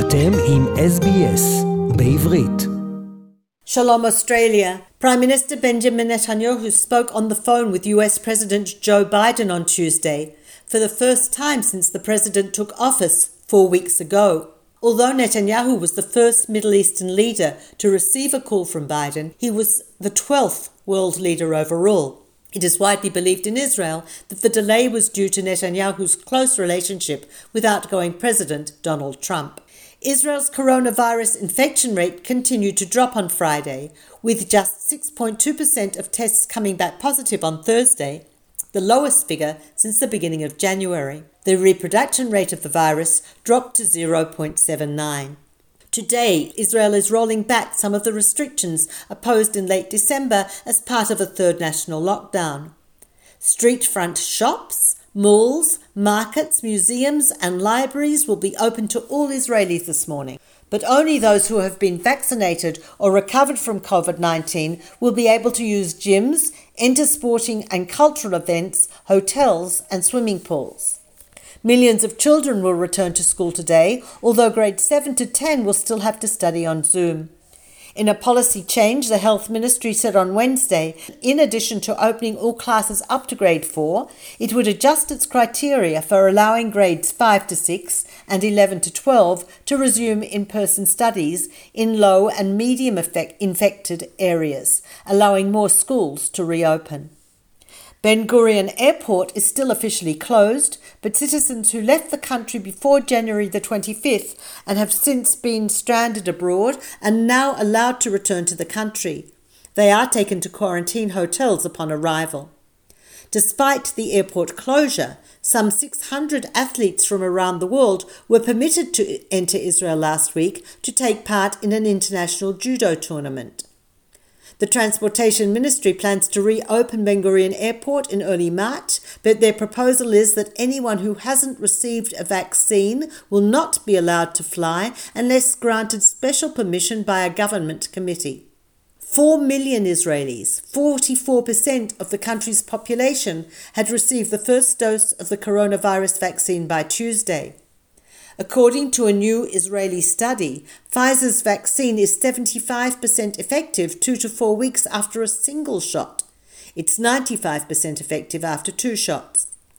אתם עם SBS בעברית. Shalom Australia. Prime Minister Benjamin Netanyahu spoke on the phone with US President Joe Biden on Tuesday, for the first time since the president took office 4 weeks ago. Although Netanyahu was the first Middle Eastern leader to receive a call from Biden, he was the 12th world leader overall. It is widely believed in Israel that the delay was due to Netanyahu's close relationship with outgoing President Donald Trump. Israel's coronavirus infection rate continued to drop on Friday, with just 6.2% of tests coming back positive on Thursday, the lowest figure since the beginning of January. The reproduction rate of the virus dropped to 0.79. Today, Israel is rolling back some of the restrictions imposed in late December as part of a third national lockdown. Street front shops, malls, markets, museums and libraries will be open to all Israelis this morning, but only those who have been vaccinated or recovered from COVID-19 will be able to use gyms, enter sporting and cultural events, hotels and swimming pools. Millions of children will return to school today, although grades 7 to 10 will still have to study on Zoom. In a policy change, the Health Ministry said on Wednesday, in addition to opening all classes up to grade 4, it would adjust its criteria for allowing grades 5 to 6 and 11 to 12 to resume in-person studies in low and medium infected areas, allowing more schools to reopen. Ben Gurion Airport is still officially closed, but citizens who left the country before January the 25th and have since been stranded abroad are now allowed to return to the country. They are taken to quarantine hotels upon arrival. Despite the airport closure, some 600 athletes from around the world were permitted to enter Israel last week to take part in an international judo tournament. The Transportation Ministry plans to reopen Ben Gurion Airport in early March, but their proposal is that anyone who hasn't received a vaccine will not be allowed to fly unless granted special permission by a government committee. 4 million Israelis, 44% of the country's population, had received the first dose of the coronavirus vaccine by Tuesday. According to a new Israeli study, Pfizer's vaccine is 75% effective 2 to 4 weeks after a single shot. It's 95% effective after 2 shots.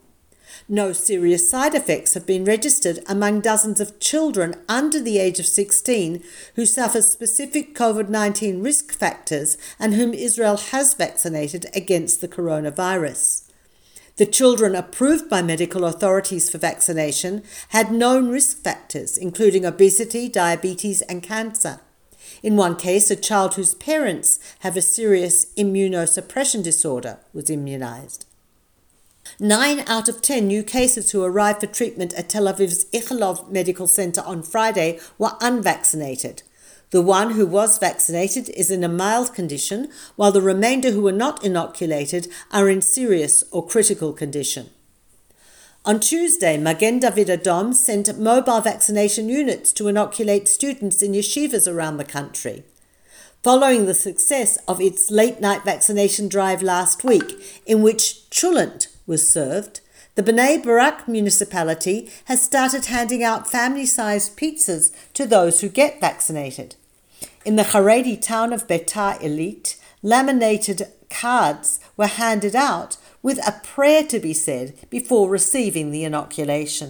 No serious side effects have been registered among dozens of children under the age of 16 who suffer specific COVID-19 risk factors and whom Israel has vaccinated against the coronavirus. The children approved by medical authorities for vaccination had known risk factors, including obesity, diabetes and cancer. In one case, a child whose parents have a serious immunosuppression disorder was immunized. 9 out of 10 new cases who arrived for treatment at Tel Aviv's Ichilov Medical Center on Friday were unvaccinated. The one who was vaccinated is in a mild condition, while the remainder who were not inoculated are in serious or critical condition. On Tuesday, Magen David Adom sent mobile vaccination units to inoculate students in yeshivas around the country. Following the success of its late-night vaccination drive last week, in which cholent was served, the Bnei Brak municipality has started handing out family-sized pizzas to those who get vaccinated. In the Haredi town of Beitar Illit, laminated cards were handed out with a prayer to be said before receiving the inoculation.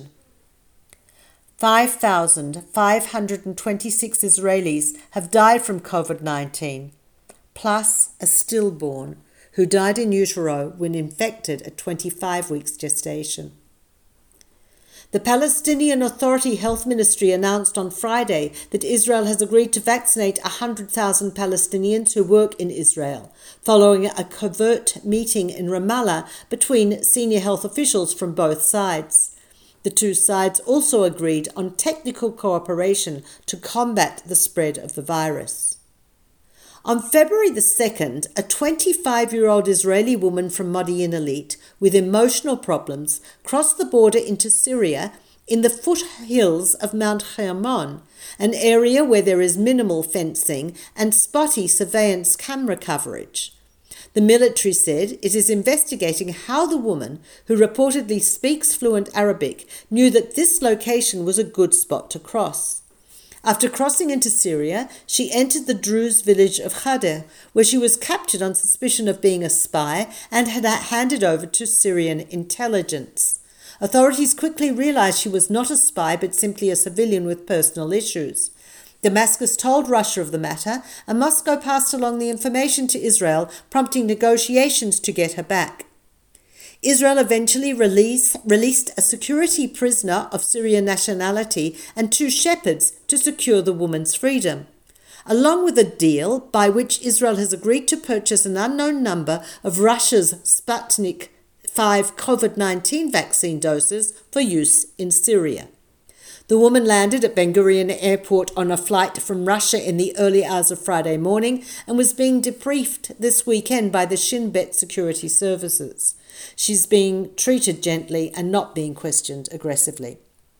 5,526 Israelis have died from COVID-19, plus a stillborn who died in utero when infected at 25 weeks gestation. The Palestinian Authority Health Ministry announced on Friday that Israel has agreed to vaccinate 100,000 Palestinians who work in Israel, following a covert meeting in Ramallah between senior health officials from both sides. The two sides also agreed on technical cooperation to combat the spread of the virus. On February the 2nd, a 25-year-old Israeli woman from Modi'in Illit with emotional problems crossed the border into Syria in the foothills of Mount Hermon, an area where there is minimal fencing and spotty surveillance camera coverage. The military said it is investigating how the woman, who reportedly speaks fluent Arabic, knew that this location was a good spot to cross. After crossing into Syria, she entered the Druze village of Khader, where she was captured on suspicion of being a spy and had handed over to Syrian intelligence. Authorities quickly realized she was not a spy but simply a civilian with personal issues. Damascus told Russia of the matter, and Moscow passed along the information to Israel, prompting negotiations to get her back. Israel eventually released a security prisoner of Syrian nationality and 2 shepherds to secure the woman's freedom, along with a deal by which Israel has agreed to purchase an unknown number of Russia's Sputnik V COVID-19 vaccine doses for use in Syria. The woman landed at Ben Gurion Airport on a flight from Russia in the early hours of Friday morning and was being debriefed this weekend by the Shin Bet security services. She's being treated gently and not being questioned aggressively.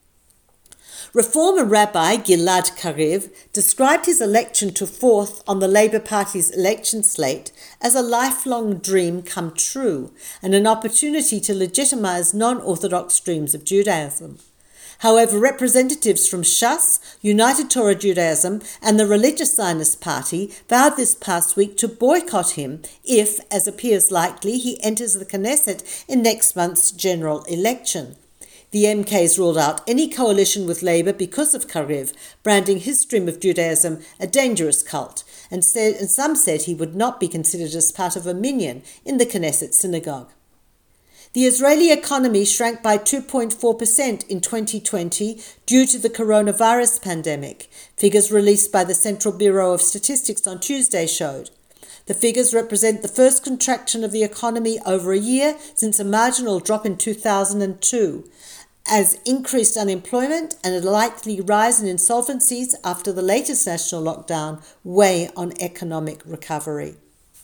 Reformer Rabbi Gilad Kariv described his election to 4th on the Labour Party's election slate as a lifelong dream come true and an opportunity to legitimise non-Orthodox streams of Judaism. However, representatives from Shas, United Torah Judaism, and the Religious Zionist Party vowed this past week to boycott him if, as appears likely, he enters the Knesset in next month's general election. The MKs ruled out any coalition with Labour because of Kariv, branding his stream of Judaism a dangerous cult, and some said he would not be considered as part of a minyan in the Knesset synagogue. The Israeli economy shrank by 2.4% in 2020 due to the coronavirus pandemic. Figures released by the Central Bureau of Statistics on Tuesday showed. The figures represent the first contraction of the economy over a year since a marginal drop in 2002, as increased unemployment and a likely rise in insolvencies after the latest national lockdown weigh on economic recovery.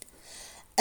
A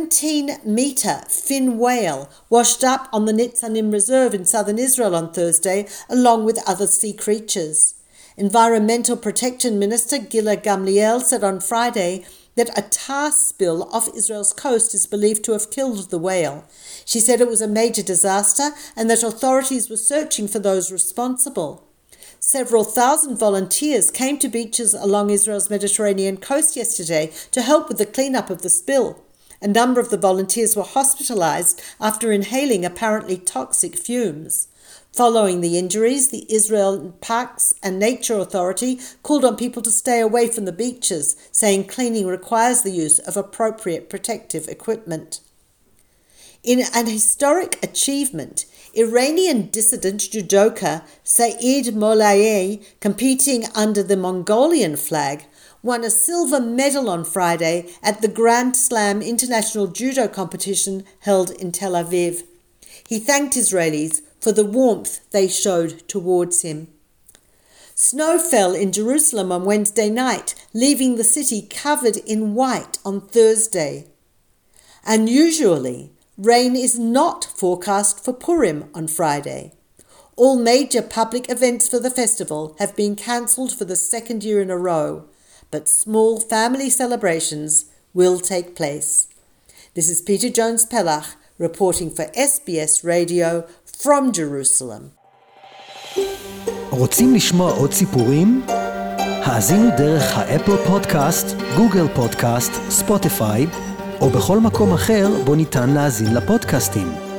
17-metre fin whale washed up on the Nitzanim Reserve in southern Israel on Thursday, along with other sea creatures. Environmental Protection Minister Gila Gamliel said on Friday that a tar spill off Israel's coast is believed to have killed the whale. She said it was a major disaster and that authorities were searching for those responsible. Several thousand volunteers came to beaches along Israel's Mediterranean coast yesterday to help with the cleanup of the spill. A number of the volunteers were hospitalized after inhaling apparently toxic fumes. Following the injuries, the Israel Parks and Nature Authority called on people to stay away from the beaches, saying cleaning requires the use of appropriate protective equipment. In an historic achievement, Iranian dissident judoka Saeed Molaei, competing under the Mongolian flag, won a silver medal on Friday at the Grand Slam International Judo competition held in Tel Aviv. He thanked Israelis for the warmth they showed towards him. Snow fell in Jerusalem on Wednesday night, leaving the city covered in white on Thursday. Unusually, rain is not forecast for Purim on Friday. All major public events for the festival have been cancelled for the 2nd year in a row, but small family celebrations will take place. This is Peter Jones-Pellach reporting for SBS Radio from Jerusalem. רוצים לשמוע עוד סיפורים? האזינו דרך האפל פודקאסט, גוגל פודקאסט, ספוטיפיי, או בכל מקום אחר בו ניתן להאזין לפודקאסטים.